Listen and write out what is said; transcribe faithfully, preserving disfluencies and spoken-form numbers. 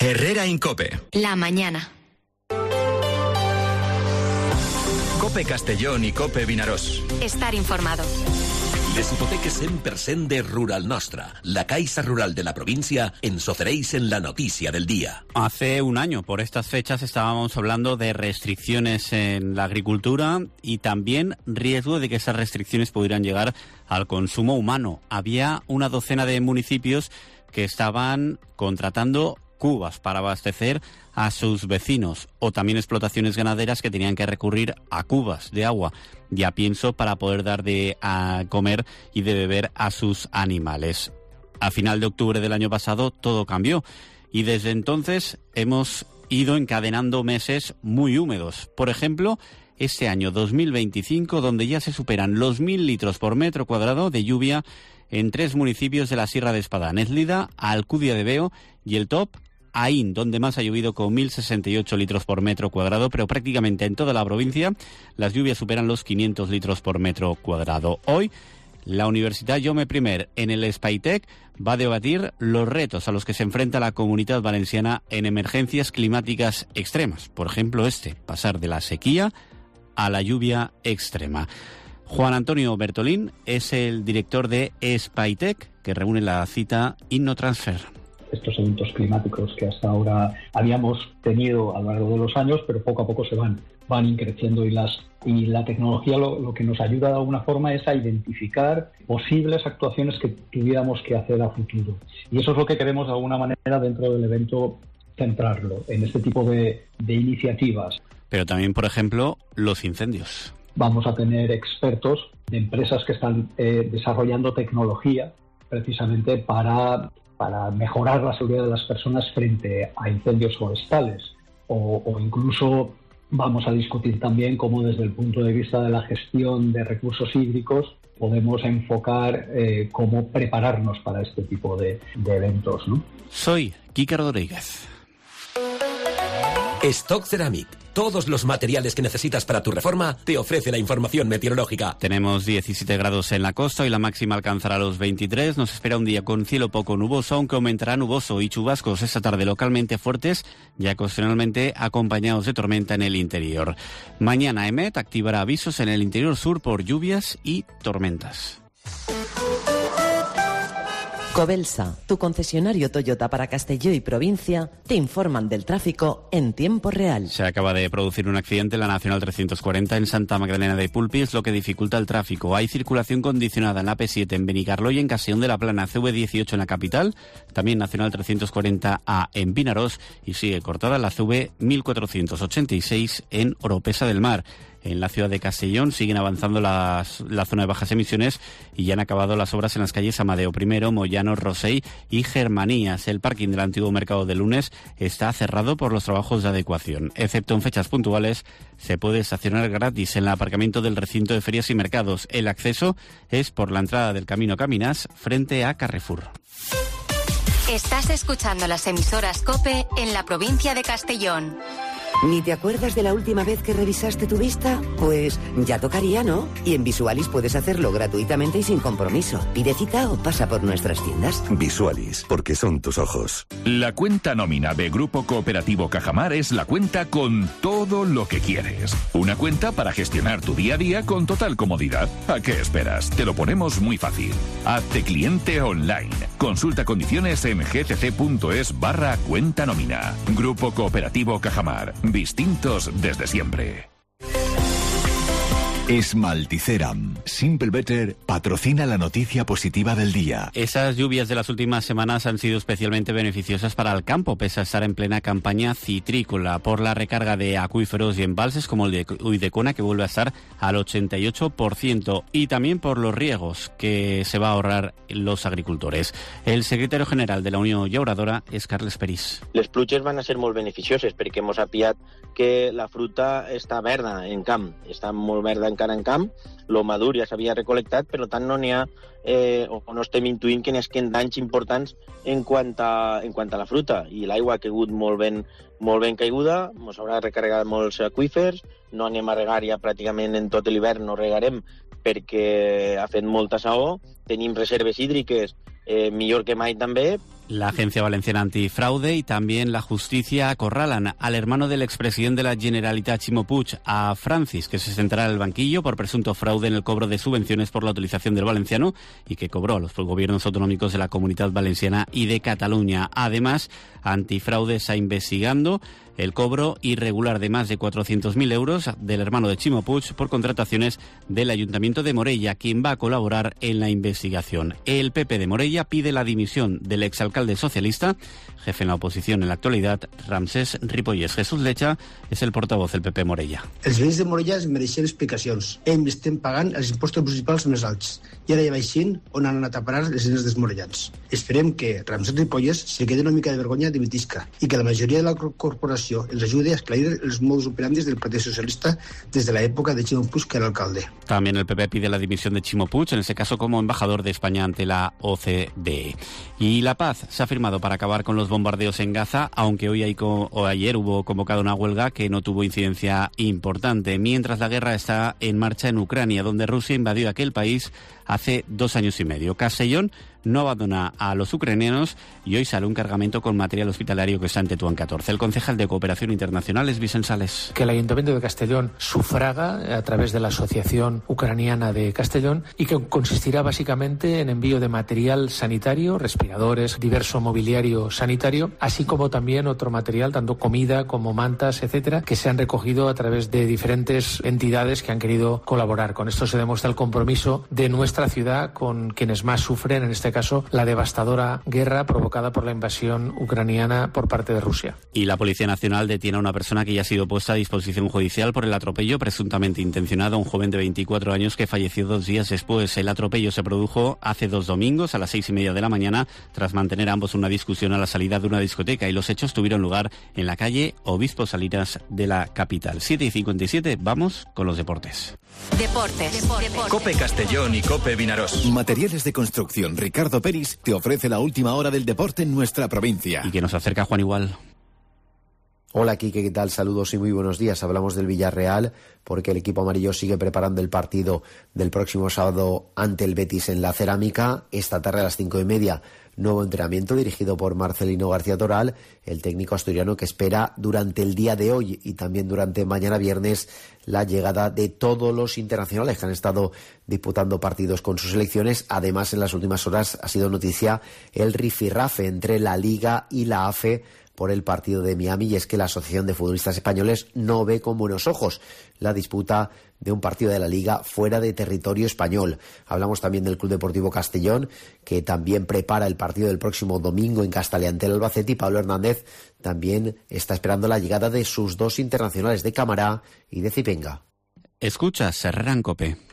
Herrera Incope. La mañana. Cope Castellón i Cope Vinaròs. Estar informado. Les hipoteques cent per cent de Rural Nostra, la Caixa Rural de la provincia, ens ofereixen la noticia del día. Hace un año, por estas fechas, estábamos hablando de restricciones en la agricultura y también riesgo de que esas restricciones pudieran llegar al consumo humano. Había una docena de municipios que estaban contratando cubas para abastecer a sus vecinos, o también explotaciones ganaderas que tenían que recurrir a cubas de agua, ya pienso, para poder dar de a comer y de beber a sus animales. A final de octubre del año pasado todo cambió y desde entonces hemos ido encadenando meses muy húmedos. Por ejemplo, este año dos mil veinticinco, donde ya se superan los mil litros por metro cuadrado de lluvia en tres municipios de la Sierra de Espadà, Nezlida, Alcudia de Veo y el top, Aín, donde más ha llovido con mil sesenta y ocho litros por metro cuadrado, pero prácticamente en toda la provincia las lluvias superan los quinientos litros por metro cuadrado. Hoy, la Universidad Jaume I en el Spaitek va a debatir los retos a los que se enfrenta la Comunitat Valenciana en emergencias climáticas extremas. Por ejemplo, este, pasar de la sequía a la lluvia extrema. Juan Antonio Bertolín es el director de Spaitek, que reúne la cita InnoTransfer. Estos eventos climáticos que hasta ahora habíamos tenido a lo largo de los años, pero poco a poco se van, van increciendo y, las, y la tecnología lo, lo que nos ayuda de alguna forma es a identificar posibles actuaciones que tuviéramos que hacer a futuro. Y eso es lo que queremos de alguna manera dentro del evento centrarlo, en este tipo de, de iniciativas. Pero también, por ejemplo, los incendios. Vamos a tener expertos de empresas que están eh, desarrollando tecnología precisamente para... para mejorar la seguridad de las personas frente a incendios forestales o, o incluso vamos a discutir también cómo desde el punto de vista de la gestión de recursos hídricos podemos enfocar eh, cómo prepararnos para este tipo de, de eventos, ¿no? Soy Kike Rodríguez. Stock Ceramic. Todos los materiales que necesitas para tu reforma te ofrece la información meteorológica. Tenemos diecisiete grados en la costa y la máxima alcanzará los veintitrés. Nos espera un día con cielo poco nuboso, aunque aumentará nuboso y chubascos esta tarde localmente fuertes y ocasionalmente acompañados de tormenta en el interior. Mañana EMET activará avisos en el interior sur por lluvias y tormentas. Covelsa, tu concesionario Toyota para Castelló y provincia, te informan del tráfico en tiempo real. Se acaba de producir un accidente en la Nacional trescientos cuarenta en Santa Magdalena de Pulpis, lo que dificulta el tráfico. Hay circulación condicionada en la P siete en Benicarló y en Castellón de la Plana, C V dieciocho en la capital, también Nacional trescientos cuarenta A en Vinaròs y sigue cortada la C V mil cuatrocientos ochenta y seis en Oropesa del Mar. En la ciudad de Castellón siguen avanzando las, la zona de bajas emisiones y ya han acabado las obras en las calles Amadeo I, Moyano, Rosell y Germanías. El parking del antiguo mercado de Lunes está cerrado por los trabajos de adecuación. Excepto en fechas puntuales, se puede estacionar gratis en el aparcamiento del recinto de ferias y mercados. El acceso es por la entrada del Camino Caminás frente a Carrefour. Estás escuchando las emisoras COPE en la provincia de Castellón. ¿Ni te acuerdas de la última vez que revisaste tu vista? Pues ya tocaría, ¿no? Y en Visualis puedes hacerlo gratuitamente y sin compromiso. Pide cita o pasa por nuestras tiendas. Visualis, porque son tus ojos. La cuenta nómina de Grupo Cooperativo Cajamar es la cuenta con todo lo que quieres. Una cuenta para gestionar tu día a día con total comodidad. ¿A qué esperas? Te lo ponemos muy fácil. Hazte cliente online. Consulta condiciones en gcc.es barra cuenta nómina. Grupo Cooperativo Cajamar. Distintos desde siempre. Esmalticeram. Simple Better patrocina la noticia positiva del día. Esas lluvias de las últimas semanas han sido especialmente beneficiosas para el campo, pese a estar en plena campaña citrícola, por la recarga de acuíferos y embalses como el de Uidecona, que vuelve a estar al ochenta y ocho por ciento, y también por los riegos que se va a ahorrar los agricultores. El secretario general de la Unió Llauradora és Carles Perís. Les pluges van a ser molt beneficioses perquè hemos apiat que la fruta està verda en camp, està molt verda encara en camp, lo madur ja s'havia recolectat, per tant no n'hi ha, eh, o no estem intuint que n'hi ha danys importants en quant a, en quant a la fruta, i l'aigua ha caigut molt ben, molt ben caiguda, ens haurà recarregat molts aqüífers, no anem a regar ja pràcticament en tot l'hivern, no regarem perquè ha fet molta saó, tenim reserves hídriques eh, millor que mai també, La Agencia Valenciana Antifraude y también la justicia acorralan al hermano del expresidente de la Generalitat, Ximo Puig, a Francis, que se sentará en el banquillo por presunto fraude en el cobro de subvenciones por la utilización del valenciano y que cobró a los gobiernos autonómicos de la Comunitat Valenciana y de Cataluña. Además, Antifraude está investigando el cobro irregular de más de cuatrocientos mil euros del hermano de Ximo Puig por contrataciones del Ayuntamiento de Morella, quien va a colaborar en la investigación. El P P de Morella pide la dimisión del exalcalde socialista, jefe en la oposición en la actualidad, Ramsès Ripollès. Jesús Lecha és el portavoz del P P Morella. Els veïns de Morella es mereixen explicacions. Ells estem pagant els impostos municipals més alts i ara ja veixin on han anat a parar els diners dels morellans. Esperem que Ramsès Ripollès se quede una mica de vergonya de dimitisca i que la majoria de la corporació els ayude a esclarir els modus operandi del Partit Socialista desde la época de Ximo Puig, que era alcalde. También el P P pide la dimisión de Ximo Puig, en ese caso como embajador de España ante la O C D E. Y la paz se ha firmado para acabar con los bombardeos en Gaza, aunque hoy hay co- o ayer hubo convocada una huelga que no tuvo incidencia importante, mientras la guerra está en marcha en Ucrania, donde Rusia invadió aquel país hace dos años y medio. Castellón no abandona a los ucranianos y hoy sale un cargamento con material hospitalario que está en Tetuán catorce. El concejal de Cooperación Internacional es Vicent Sales. Que el Ayuntamiento de Castellón sufraga a través de la Asociación Ucraniana de Castellón y que consistirá básicamente en envío de material sanitario, respiradores, diverso mobiliario sanitario, así como también otro material, tanto comida como mantas, etcétera, que se han recogido a través de diferentes entidades que han querido colaborar. Con esto se demuestra el compromiso de nuestra ciudad con quienes más sufren, en este caso la devastadora guerra provocada por la invasión ucraniana por parte de Rusia. Y la Policía Nacional detiene a una persona que ya ha sido puesta a disposición judicial por el atropello presuntamente intencionado a un joven de veinticuatro años que falleció dos días después. El atropello se produjo hace dos domingos a las seis y media de la mañana tras mantener ambos una discusión a la salida de una discoteca, y los hechos tuvieron lugar en la calle Obispo Salinas de la capital. siete y cincuenta y siete, vamos con los deportes. Deportes. Deportes. Cope Castellón y Cope Vinaroz. Materiales de construcción Ricardo Peris te ofrece la última hora del deporte en nuestra provincia. Y que nos acerca Juan Igual. Hola Quique, ¿qué tal? Saludos y muy buenos días. Hablamos del Villarreal porque el equipo amarillo sigue preparando el partido del próximo sábado ante el Betis en la Cerámica. Esta tarde a las cinco y media, nuevo entrenamiento dirigido por Marcelino García Toral, el técnico asturiano que espera durante el día de hoy y también durante mañana viernes la llegada de todos los internacionales que han estado disputando partidos con sus selecciones. Además, en las últimas horas ha sido noticia el rifirrafe entre la Liga y la A F E por el partido de Miami, y es que la Asociación de Futbolistas Españoles no ve con buenos ojos la disputa de un partido de la Liga fuera de territorio español. Hablamos también del Club Deportivo Castellón, que también prepara el partido del próximo domingo en Castalia ante el Albacete, y Pablo Hernández también está esperando la llegada de sus dos internacionales de Camará y de Zipenga. Escucha Herrera en Cope.